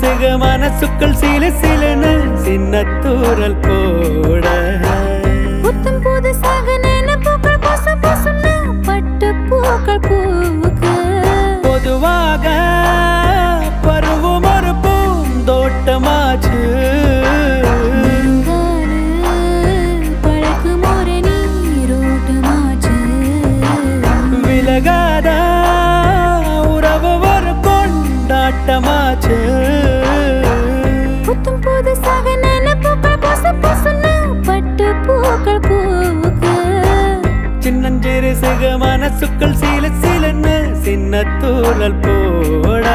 சிக மனசுக்குள் சில சிலன சின்னத்தூரல் போட புத்தம் புதுசாக நினைப்புகள் பொச பொசுன்னு பட்டு பூக்கள் பூக்க பொதுவாக பருவம் ஒரு பூந்தோட்டமாச்சு பழக்கும் ஒரு நீரோட்டமாச்சு விலகாத உறவு ஒரு கொண்டாட்டமாச்சு புத்தம் புதுசாக நினைப்புகள் பொச பொசுன்னு பட்டு பூக்கள் பூக்க சின்னஞ்சிறு சிக மனசுக்குள் சில சிலன்னு சின்னத்தூரல் போட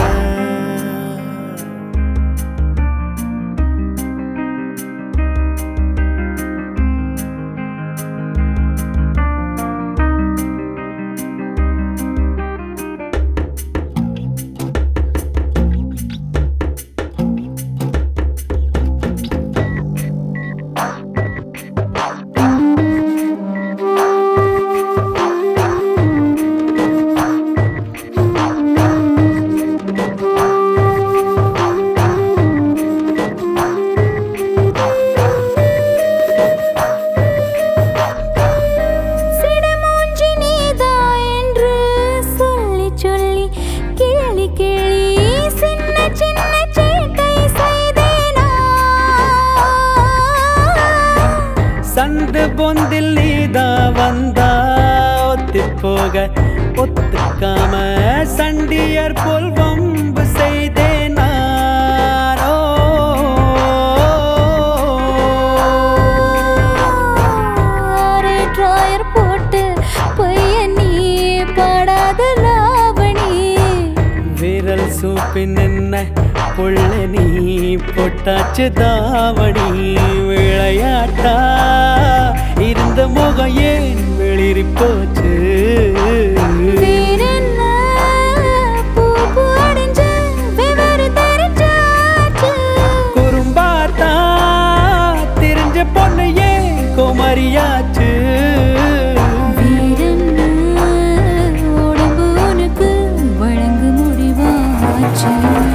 சந்து பொந்தில் நீதா வந்தா ஒத்து போக ஒத்துக்காம சண்டியர் போல் வம்பு செய்தேன் நானோ ட்ராயர் போட்டு பொய்ய நீ பாடாத லாவணி விரல் சூப்பின் என்ன புள்ள நீ பொட்டாச்சு தாவணி விளையாட்டா இருந்த முகம் ஏன் வெளிரி போச்சு குறும்பாத்தா தெரிஞ்ச பொண்ணு ஏன் குமரியாச்சு உடம்பு உனக்கு வழங்கு முடிவாச்சு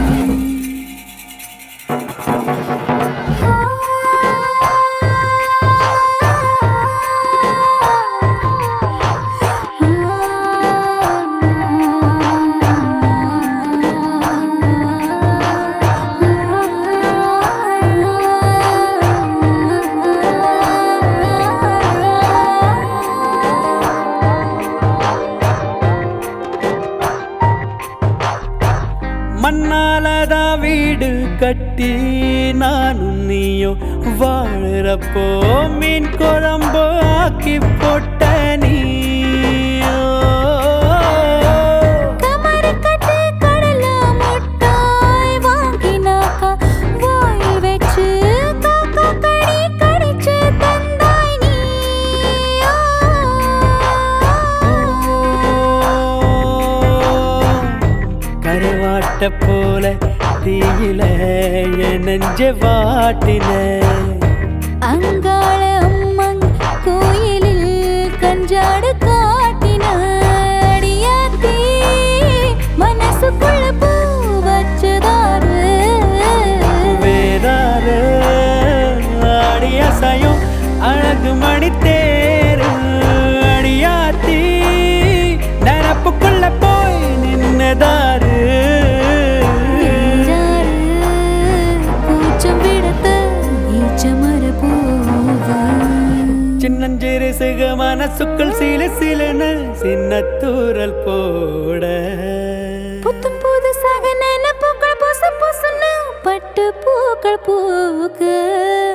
மண்ணாலதா வீடு கட்டி நானும் நீயும் வாழறப்போ மீன் குழம்பு ஆக்கி போட்ட நீயோ கருவாட்ட போல தீயில என் நெஞ்ச வாட்டின அங்காள அம்மன் கோயிலில் கஞ்சாடு காட்டின அடியாத்தி மனசுக்குள்ள பூ வச்சதாரு வேறாரு அடியாசையும் அழகு மணி தேரு அடியாத்தி நினப்புக்குள்ள போய் நின்னதாரு சின்னஞ்சிறு சிக மனசுக்குள் சில சிலன சின்னத்தூரல் போட புத்தம் புதுசாக நினைப்புகள் பொச பொசுன்னு பட்டு பூக்கள் பூக்க